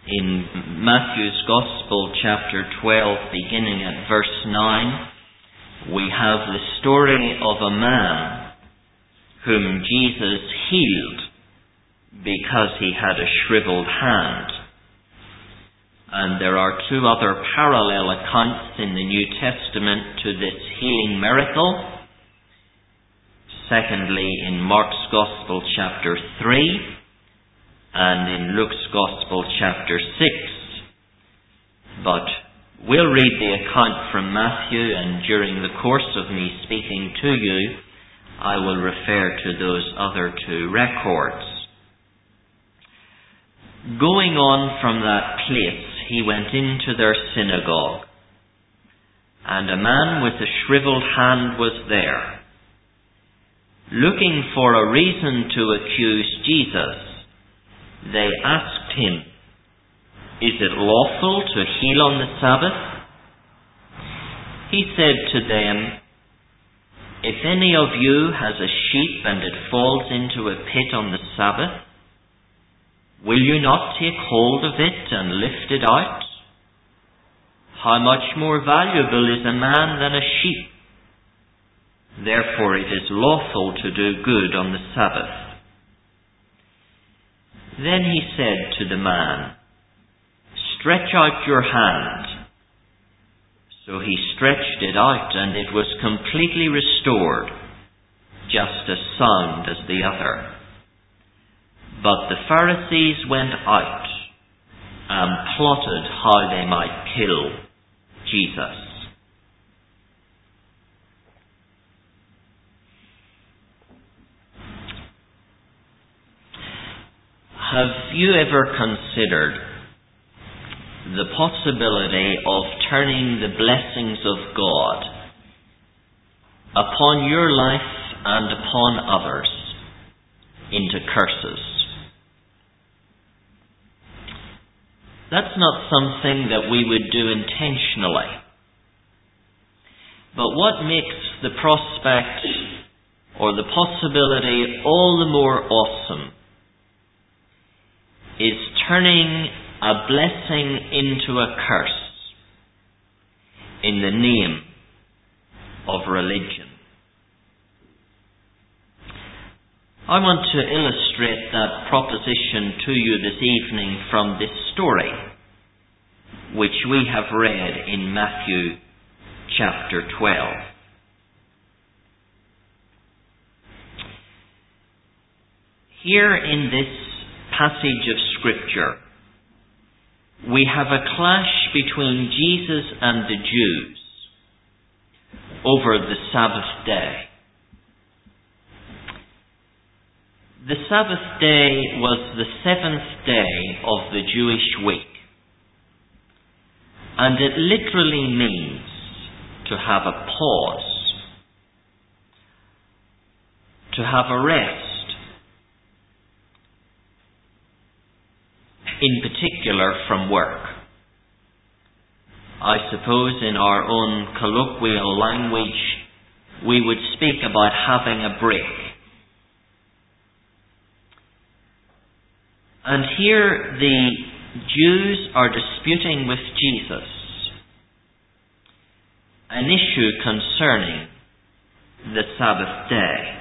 In Matthew's Gospel, chapter 12, beginning at verse 9, we have the story of a man whom Jesus healed because he had a shriveled hand. And there are two other parallel accounts in the New Testament to this healing miracle. Secondly, in Mark's Gospel, chapter 3, and in Luke's Gospel, chapter 6. But we'll read the account from Matthew, and during the course of me speaking to you, I will refer to those other two records. Going on from that place, he went into their synagogue, and a man with a shriveled hand was there. Looking for a reason to accuse Jesus, they asked him, "Is it lawful to heal on the Sabbath?" He said to them, "If any of you has a sheep and it falls into a pit on the Sabbath, will you not take hold of it and lift it out? How much more valuable is a man than a sheep? Therefore it is lawful to do good on the Sabbath." Then he said to the man, "Stretch out your hand." So he stretched it out, and it was completely restored, just as sound as the other. But the Pharisees went out and plotted how they might kill Jesus. Have you ever considered the possibility of turning the blessings of God upon your life and upon others into curses? That's not something that we would do intentionally. But what makes the prospect or the possibility all the more awesome is turning a blessing into a curse in the name of religion. I want to illustrate that proposition to you this evening from this story, which we have read in Matthew chapter 12. Here in this passage of Scripture, we have a clash between Jesus and the Jews over the Sabbath day. The Sabbath day was the seventh day of the Jewish week, and it literally means to have a pause, to have a rest, in particular from work. I suppose in our own colloquial language we would speak about having a break. And here the Jews are disputing with Jesus an issue concerning the Sabbath day.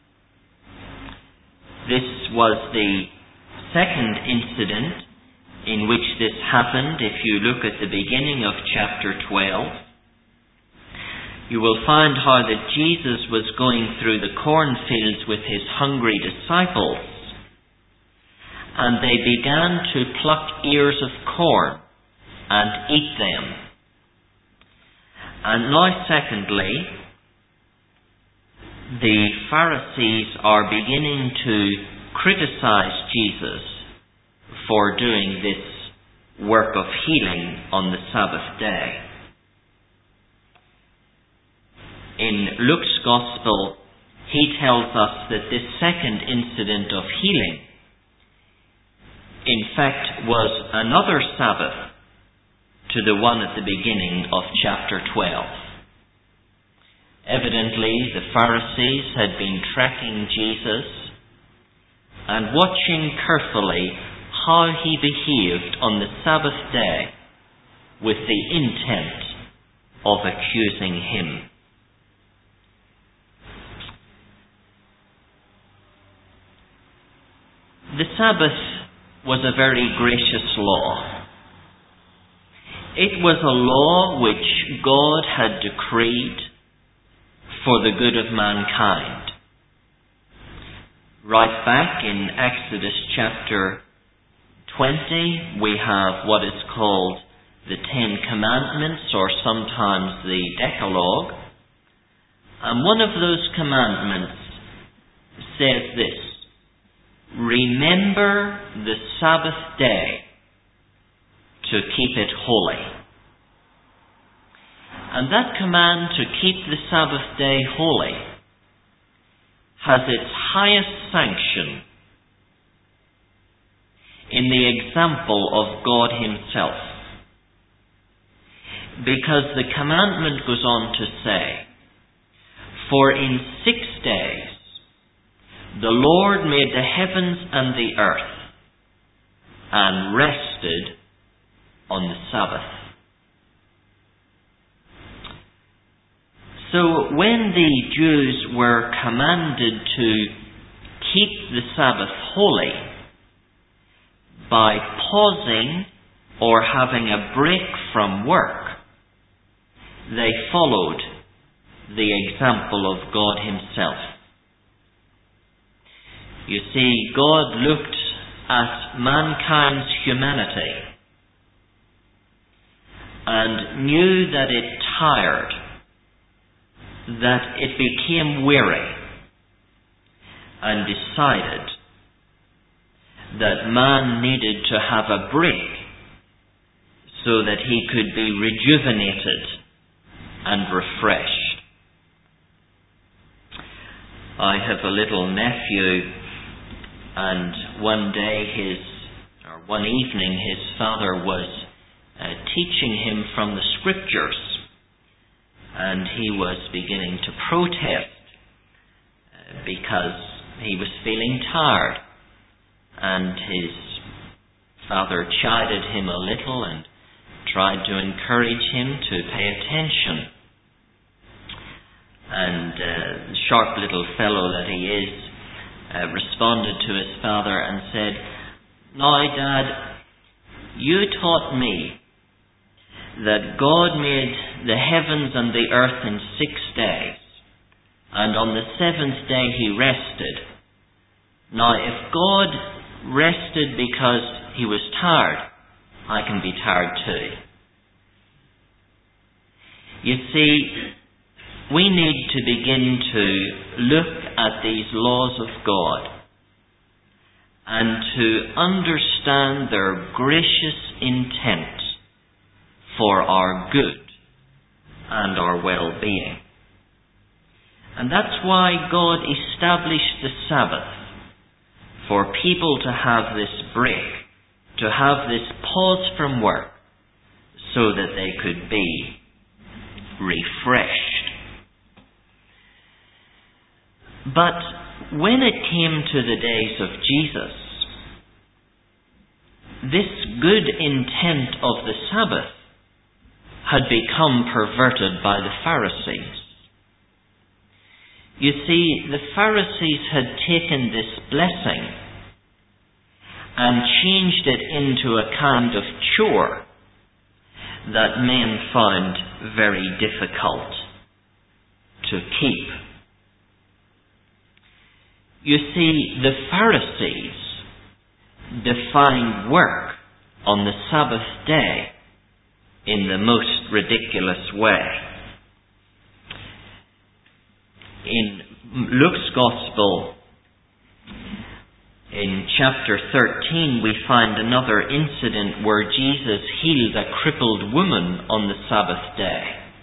This was the second incident in which this happened. If you look at the beginning of chapter 12, you will find how that Jesus was going through the cornfields with his hungry disciples, and they began to pluck ears of corn and eat them. And now, secondly, the Pharisees are beginning to criticize Jesus for doing this work of healing on the Sabbath day. In Luke's Gospel, he tells us that this second incident of healing, in fact, was another Sabbath to the one at the beginning of chapter 12. Evidently, the Pharisees had been tracking Jesus and watching carefully how he behaved on the Sabbath day with the intent of accusing him. The Sabbath was a very gracious law. It was a law which God had decreed for the good of mankind. Right back in Exodus chapter 20, we have what is called the Ten Commandments, or sometimes the Decalogue. And one of those commandments says this: remember the Sabbath day to keep it holy. And that command to keep the Sabbath day holy has its highest sanction in the example of God Himself. Because the commandment goes on to say, for in 6 days the Lord made the heavens and the earth, and rested on the Sabbath. So when the Jews were commanded to keep the Sabbath holy by pausing or having a break from work, they followed the example of God Himself. You see, God looked at mankind's humanity and knew that it tired, that it became weary, and decided that man needed to have a break so that he could be rejuvenated and refreshed. I have a little nephew, and one evening his father was teaching him from the Scriptures, and he was beginning to protest because he was feeling tired, and his father chided him a little and tried to encourage him to pay attention. And the sharp little fellow that he is responded to his father and said, "Now, Dad, you taught me that God made the heavens and the earth in 6 days, and on the 7th day He rested. Now, if God rested because He was tired, I can be tired too." You see, we need to begin to look at these laws of God and to understand their gracious intent for our good and our well-being. And that's why God established the Sabbath, for people to have this break, to have this pause from work, so that they could be refreshed. But when it came to the days of Jesus, this good intent of the Sabbath had become perverted by the Pharisees. You see, the Pharisees had taken this blessing and changed it into a kind of chore that men found very difficult to keep. You see, the Pharisees defined work on the Sabbath day in the most ridiculous way. In Luke's Gospel, in chapter 13, we find another incident where Jesus healed a crippled woman on the Sabbath day.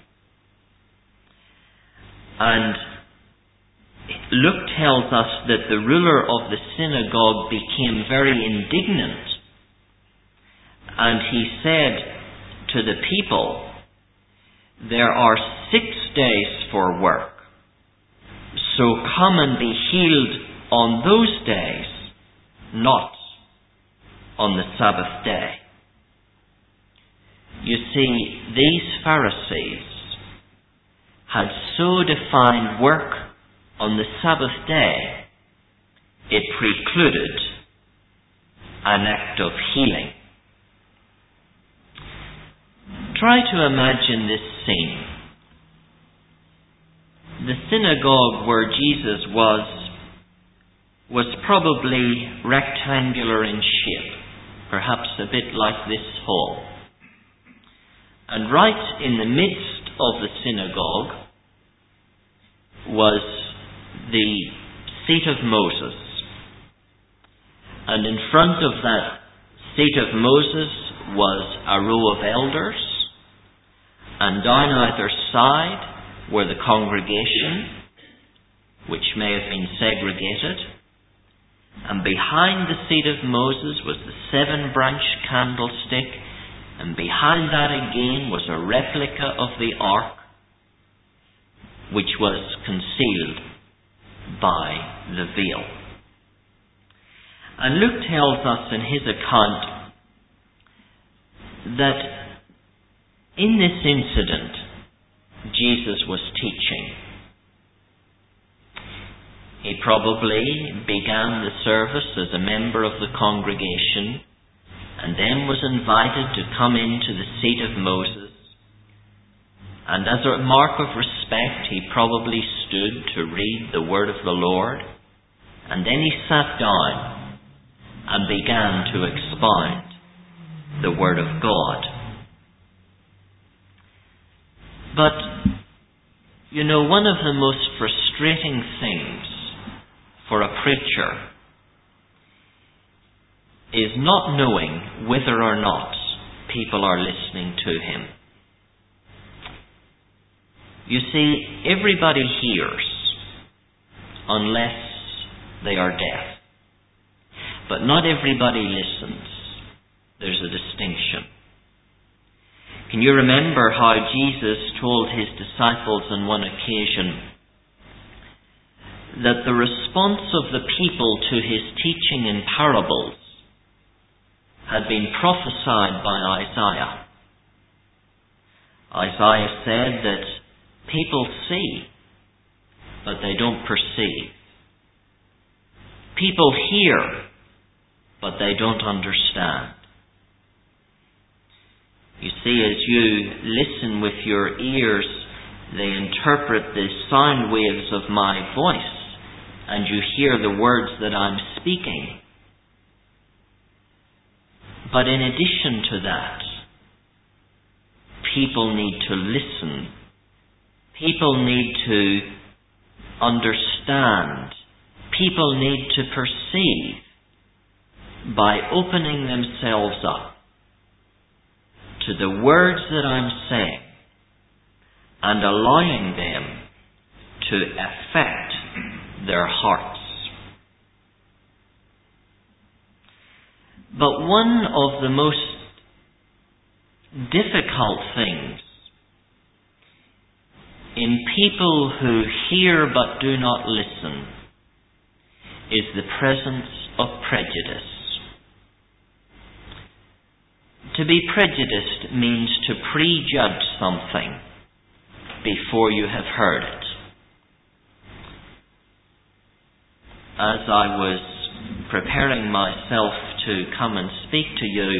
And Luke tells us that the ruler of the synagogue became very indignant, and he said to the people, "There are 6 days for work, so come and be healed on those days, not on the Sabbath day. You see, these Pharisees had so defined work on the Sabbath day, it precluded an act of healing. Try to imagine this scene. The synagogue where Jesus was probably rectangular in shape, perhaps a bit like this hall. And right in the midst of the synagogue was the seat of Moses. And in front of that seat of Moses was a row of elders, and down either side were the congregation, which may have been segregated, and behind the seat of Moses was the 7-branched candlestick, and behind that again was a replica of the ark, which was concealed by the veil. And Luke tells us in his account that in this incident, Jesus was teaching. He probably began the service as a member of the congregation and then was invited to come into the seat of Moses. And as a mark of respect, he probably stood to read the word of the Lord. And then he sat down and began to expound the word of God. But, one of the most frustrating things for a preacher is not knowing whether or not people are listening to him. You see, everybody hears unless they are deaf. But not everybody listens. There's a distinction. Can you remember how Jesus told his disciples on one occasion that the response of the people to his teaching in parables had been prophesied by Isaiah? Isaiah said that people see, but they don't perceive. People hear, but they don't understand. You see, as you listen with your ears, they interpret the sound waves of my voice, and you hear the words that I'm speaking. But in addition to that, people need to listen. People need to understand. People need to perceive by opening themselves up to the words that I'm saying and allowing them to affect their hearts. But one of the most difficult things in people who hear but do not listen is the presence of prejudice. To be prejudiced means to prejudge something before you have heard it. As I was preparing myself to come and speak to you,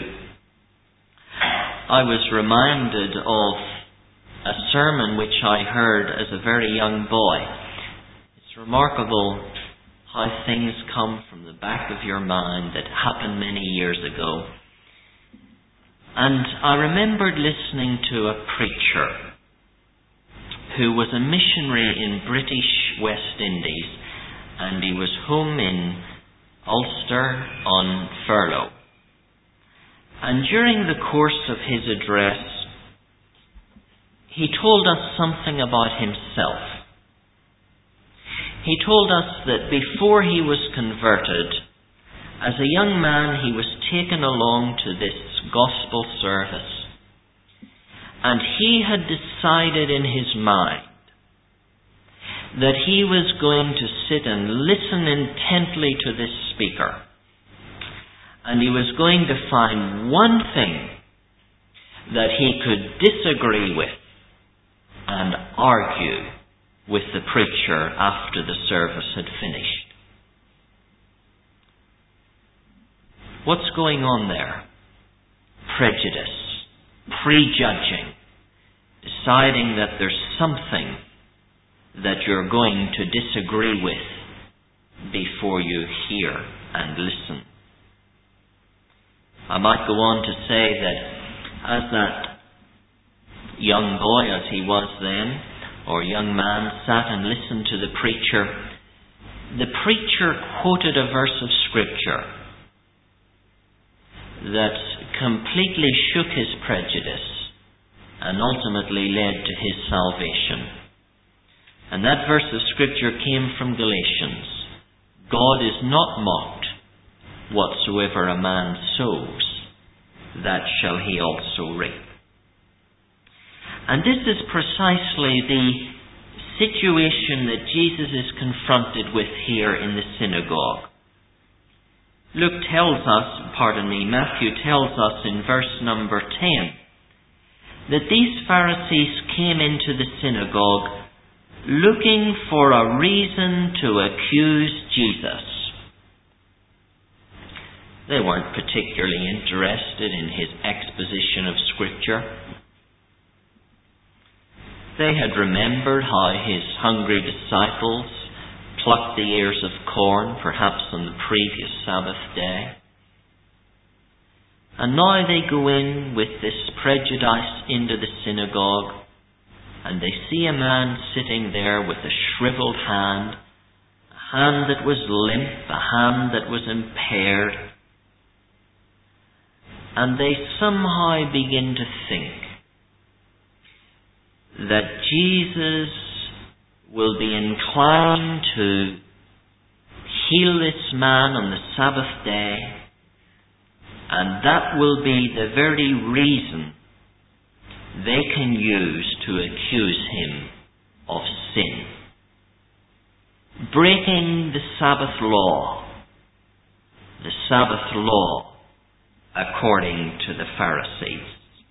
I was reminded of a sermon which I heard as a very young boy. It's remarkable how things come from the back of your mind that happened many years ago. And I remembered listening to a preacher who was a missionary in British West Indies, and he was home in Ulster on furlough. And during the course of his address, he told us something about himself. He told us that before he was converted, as a young man, he was taken along to this gospel service, and he had decided in his mind that he was going to sit and listen intently to this speaker, and he was going to find one thing that he could disagree with and argue with the preacher after the service had finished. What's going on there? Prejudice, prejudging, deciding that there's something that you're going to disagree with before you hear and listen. I might go on to say that as that young boy, as he was then, or young man, sat and listened to the preacher quoted a verse of Scripture that completely shook his prejudice and ultimately led to his salvation. And that verse of Scripture came from Galatians. God is not mocked. Whatsoever a man sows, that shall he also reap. And this is precisely the situation that Jesus is confronted with here in the synagogue. Matthew tells us in verse number 10 that these Pharisees came into the synagogue looking for a reason to accuse Jesus. They weren't particularly interested in his exposition of Scripture. They had remembered how his hungry disciples plucked the ears of corn, perhaps on the previous Sabbath day. And now they go in with this prejudice into the synagogue, and they see a man sitting there with a shriveled hand, a hand that was limp, a hand that was impaired. And they somehow begin to think that Jesus will be inclined to heal this man on the Sabbath day, and that will be the very reason they can use to accuse him of sin. Breaking the Sabbath law according to the Pharisees.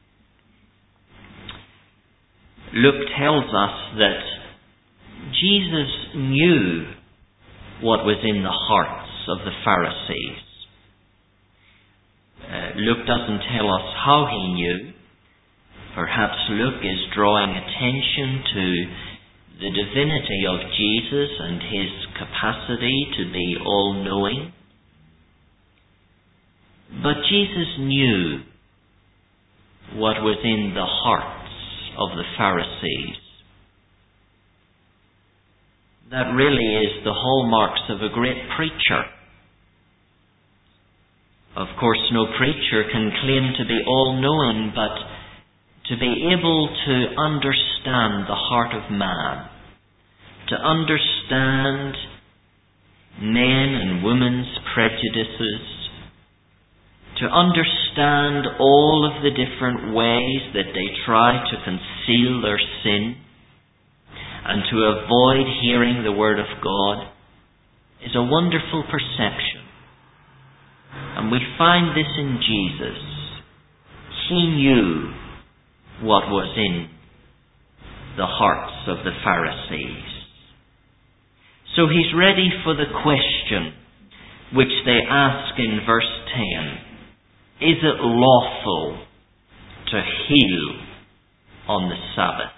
Luke tells us that Jesus knew what was in the hearts of the Pharisees. Luke doesn't tell us how he knew. Perhaps Luke is drawing attention to the divinity of Jesus and his capacity to be all-knowing. But Jesus knew what was in the hearts of the Pharisees. That really is the hallmarks of a great preacher. Of course, no preacher can claim to be all-knowing, but to be able to understand the heart of man, to understand men and women's prejudices, to understand all of the different ways that they try to conceal their sin and to avoid hearing the Word of God, is a wonderful perception. And we find this in Jesus. He knew what was in the hearts of the Pharisees. So he's ready for the question which they ask in verse 10. Is it lawful to heal on the Sabbath?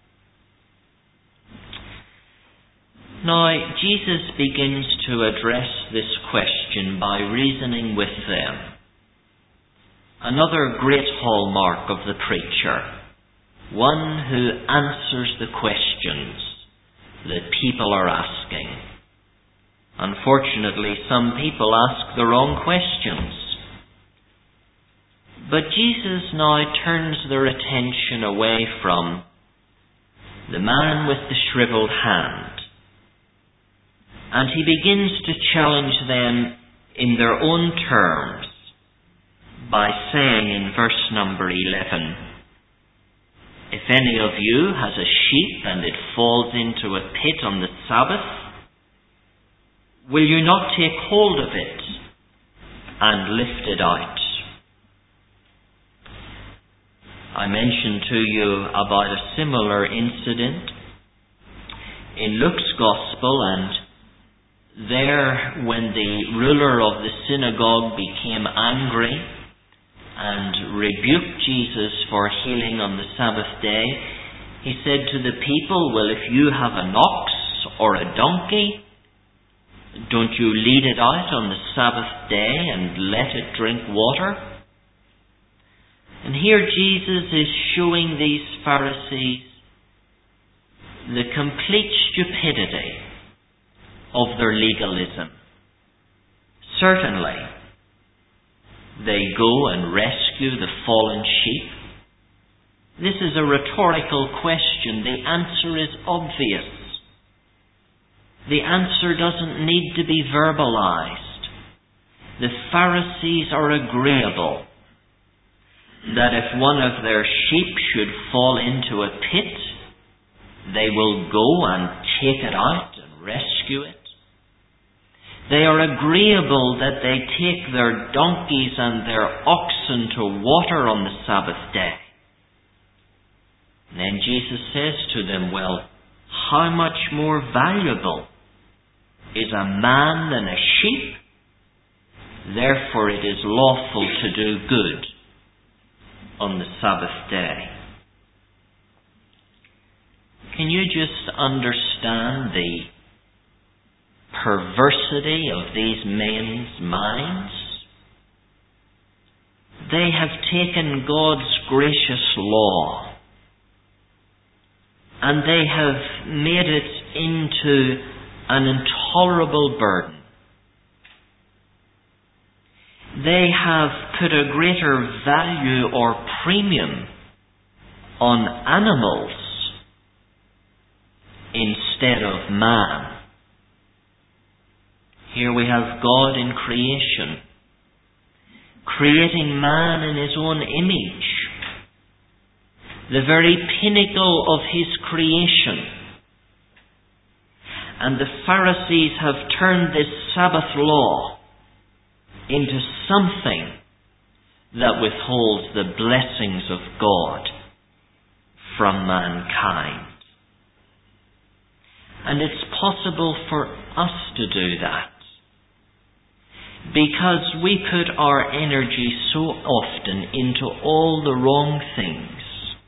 Now, Jesus begins to address this question by reasoning with them. Another great hallmark of the preacher, one who answers the questions that people are asking. Unfortunately, some people ask the wrong questions. But Jesus now turns their attention away from the man with the shriveled hand, and he begins to challenge them in their own terms by saying in verse number 11, if any of you has a sheep and it falls into a pit on the Sabbath, will you not take hold of it and lifted out. I mentioned to you about a similar incident in Luke's Gospel, and there, when the ruler of the synagogue became angry and rebuked Jesus for healing on the Sabbath day, he said to the people, well, if you have an ox or a donkey, don't you lead it out on the Sabbath day and let it drink water? And here Jesus is showing these Pharisees the complete stupidity of their legalism. Certainly, they go and rescue the fallen sheep. This is a rhetorical question. The answer is obvious. The answer doesn't need to be verbalized. The Pharisees are agreeable that if one of their sheep should fall into a pit, they will go and take it out and rescue it. They are agreeable that they take their donkeys and their oxen to water on the Sabbath day. And then Jesus says to them, well, how much more valuable is a man than a sheep? Therefore it is lawful to do good on the Sabbath day. Can you just understand the perversity of these men's minds? They have taken God's gracious law and they have made it into an intolerable burden. They have put a greater value or premium on animals instead of man. Here we have God in creation, creating man in his own image, the very pinnacle of his creation. And the Pharisees have turned this Sabbath law into something that withholds the blessings of God from mankind. And it's possible for us to do that, because we put our energy so often into all the wrong things,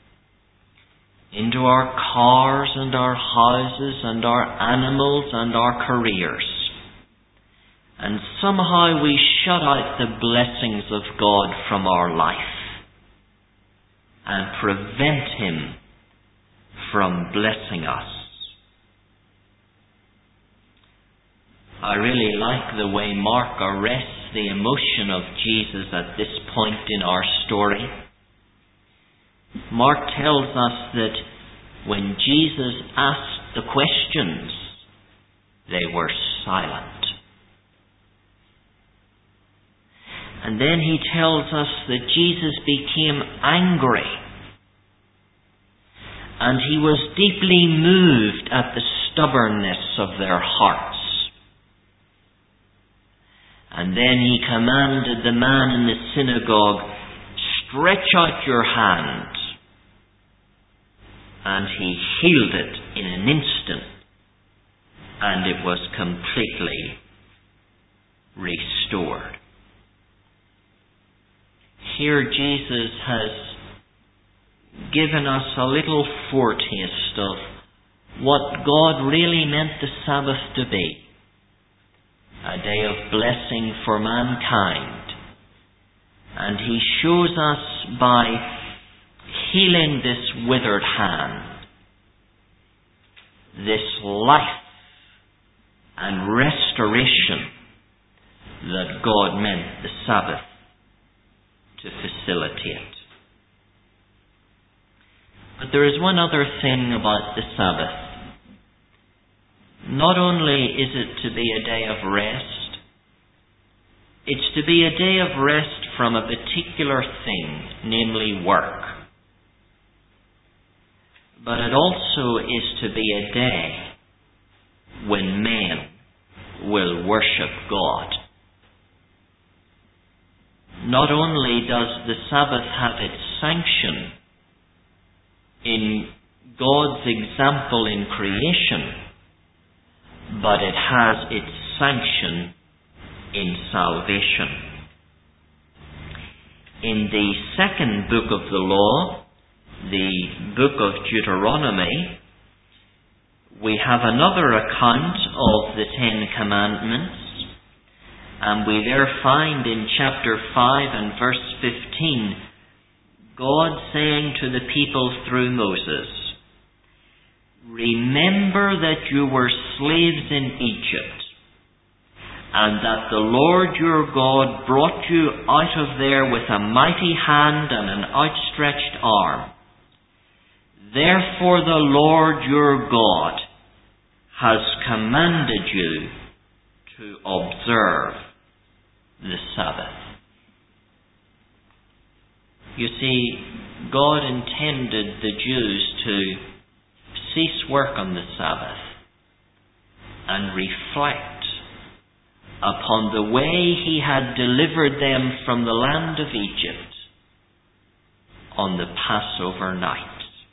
into our cars and our houses and our animals and our careers. And somehow we shut out the blessings of God from our life and prevent Him from blessing us. I really like the way Mark arrests the emotion of Jesus at this point in our story. Mark tells us that when Jesus asked the questions, they were silent. And then he tells us that Jesus became angry, and he was deeply moved at the stubbornness of their hearts. And then he commanded the man in the synagogue, stretch out your hand. And he healed it in an instant, and it was completely restored. Here Jesus has given us a little foretaste of what God really meant the Sabbath to be. A day of blessing for mankind. And He shows us by healing this withered hand, this life and restoration that God meant the Sabbath to facilitate. But there is one other thing about the Sabbath. Not only is it to be a day of rest, it's to be a day of rest from a particular thing, namely work. But it also is to be a day when men will worship God. not only does the Sabbath have its sanction in God's example in creation, but it has its sanction in salvation. In the second book of the law, the book of Deuteronomy, we have another account of the Ten Commandments, and we there find in chapter 5 and verse 15, God saying to the people through Moses, "Remember that you were slaves in Egypt, and that the Lord your God brought you out of there with a mighty hand and an outstretched arm. Therefore the Lord your God has commanded you to observe the Sabbath." You see, God intended the Jews to cease work on the Sabbath and reflect upon the way He had delivered them from the land of Egypt on the Passover night.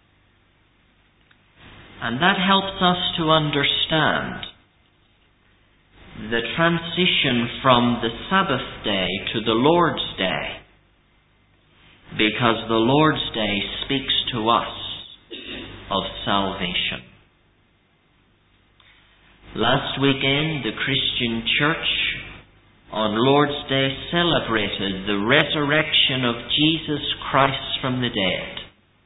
And that helps us to understand the transition from the Sabbath day to the Lord's day, because the Lord's day speaks to us of salvation. Last weekend, the Christian Church on Lord's Day celebrated the resurrection of Jesus Christ from the dead.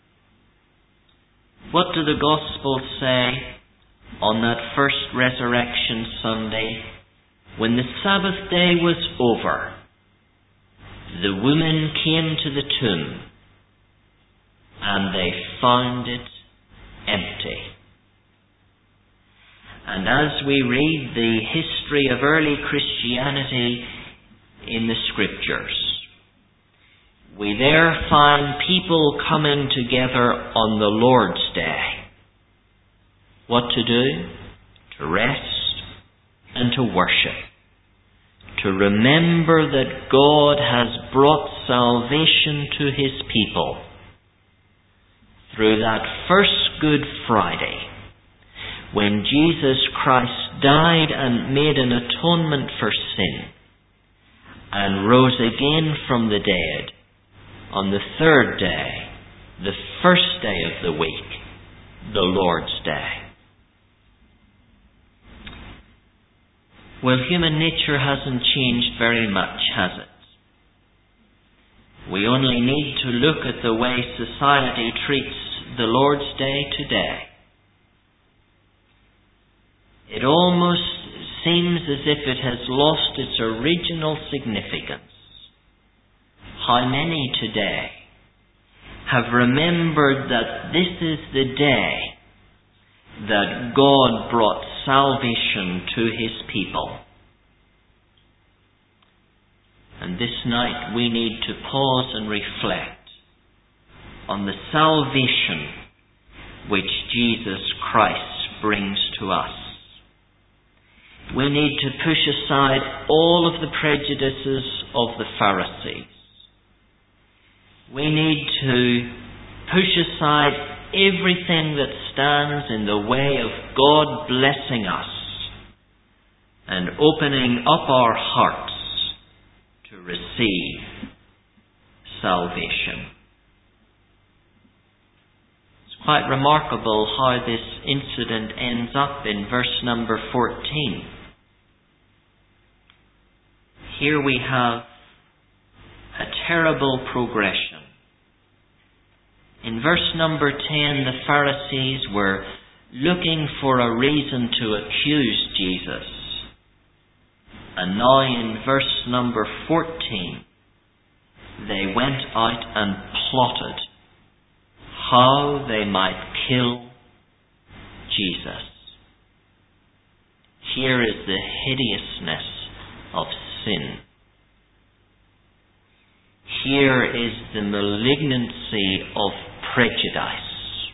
What do the Gospels say on that first Resurrection Sunday? When the Sabbath day was over, the women came to the tomb and they found it empty. And as we read the history of early Christianity in the Scriptures, we there find people coming together on the Lord's Day. What to do? To rest and to worship. To remember that God has brought salvation to His people through that first Good Friday, when Jesus Christ died and made an atonement for sin and rose again from the dead on the third day, the first day of the week, the Lord's Day. Well, human nature hasn't changed very much, has it? We only need to look at the way society treats the Lord's Day today. It almost seems as if it has lost its original significance. How many today have remembered that this is the day that God brought salvation to His people? And this night we need to pause and reflect on the salvation which Jesus Christ brings to us. We need to push aside all of the prejudices of the Pharisees. We need to push aside everything that stands in the way of God blessing us and opening up our hearts to receive salvation. It's quite remarkable how this incident ends up in verse number 14. Here we have a terrible progression. In verse number 10, the Pharisees were looking for a reason to accuse Jesus. And now in verse number 14, they went out and plotted how they might kill Jesus. Here is the hideousness of sin. Here is the malignancy of prejudice.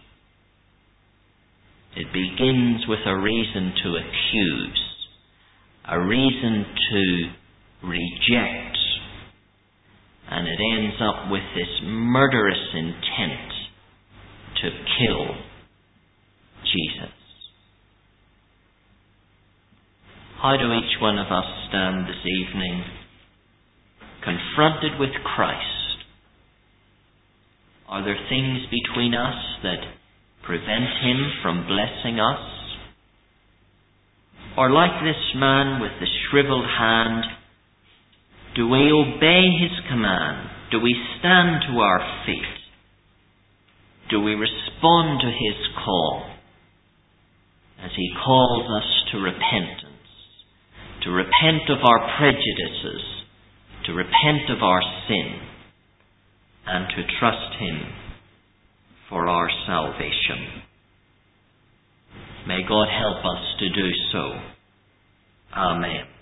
It begins with a reason to accuse, a reason to reject, and it ends up with this murderous intent to kill Jesus. How do each one of us stand this evening, confronted with Christ? Are there things between us that prevent Him from blessing us? Or like this man with the shriveled hand, do we obey His command? Do we stand to our feet? Do we respond to His call as He calls us to repentance, to repent of our prejudices, to repent of our sin, and to trust Him for our salvation? May God help us to do so. Amen.